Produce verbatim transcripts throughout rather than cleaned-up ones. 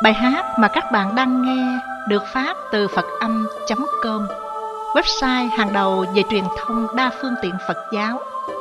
Bài hát mà các bạn đang nghe được phát từ phật âm chấm com, website hàng đầu về truyền thông đa phương tiện Phật giáo.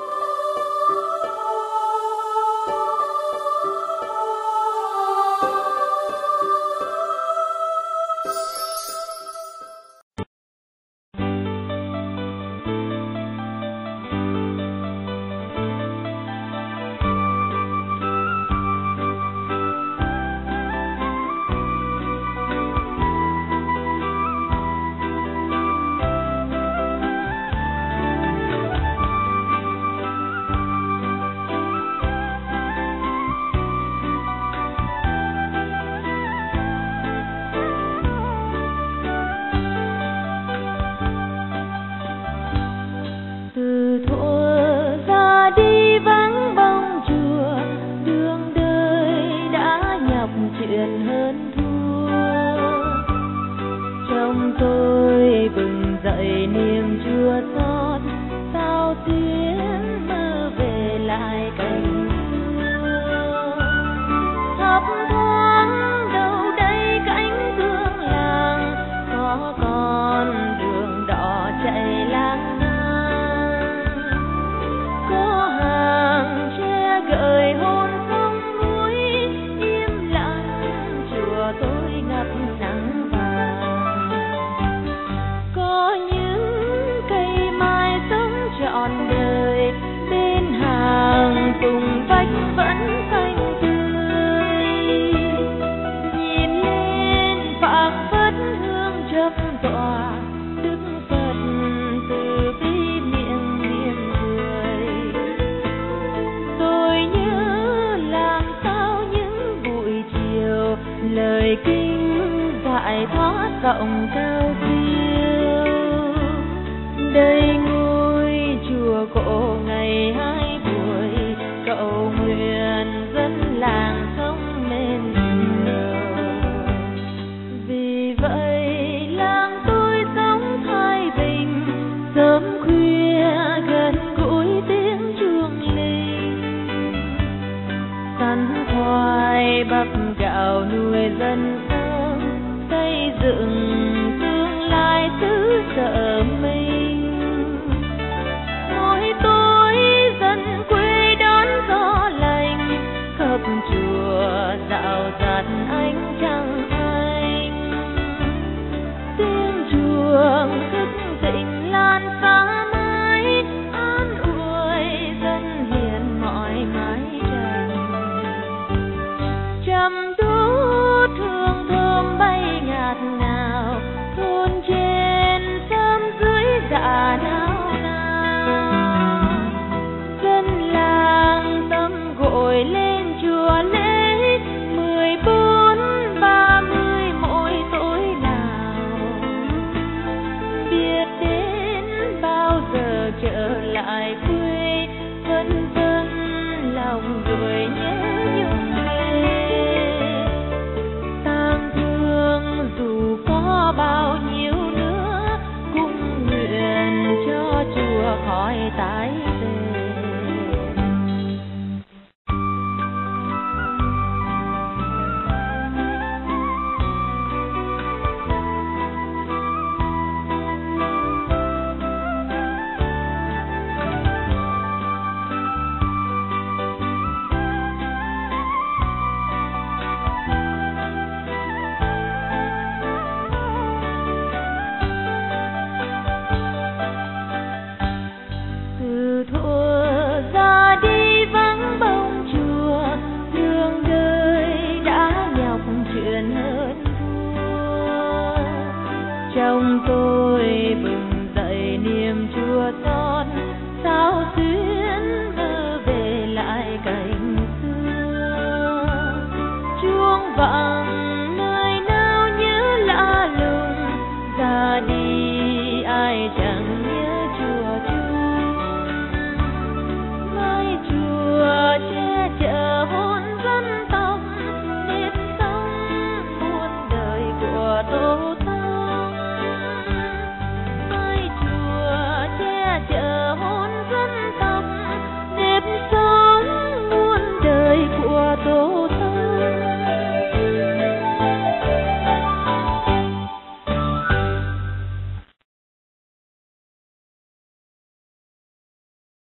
Vọng cao siêu đây ngôi chùa cổ ngày hai buổi cầu nguyện dân làng sống men nhiều. Vì vậy làng tôi sống thái bình, sớm khuya gần gũi tiếng chuông linh, sắn khoai bắp gạo nuôi dân xây dựng tương lai xứ sở mình. Mỗi tối dân quê đón gió lành, khắp chùa dạo dạt ánh trăng thanh. Tiếng chuông thức tỉnh lan xa mãi, an ủi dân hiền mỏi mái tranh. Trầm đốt hương thơm bay ngạt ngào, thôn trên sớm dưới dạ nao nao. Dân làng tâm gội lên chùa lễ, mười bốn ba mươi mỗi tối nào. Biết đến bao giờ trở lại quê, vân vân lòng rồi nhớ nhung. Dù có bao nhiêu nữa cũng nguyện cho chùa khỏi tái về. Trong tôi bừng dậy niềm chua xót, sao xuyến mơ về lại cánh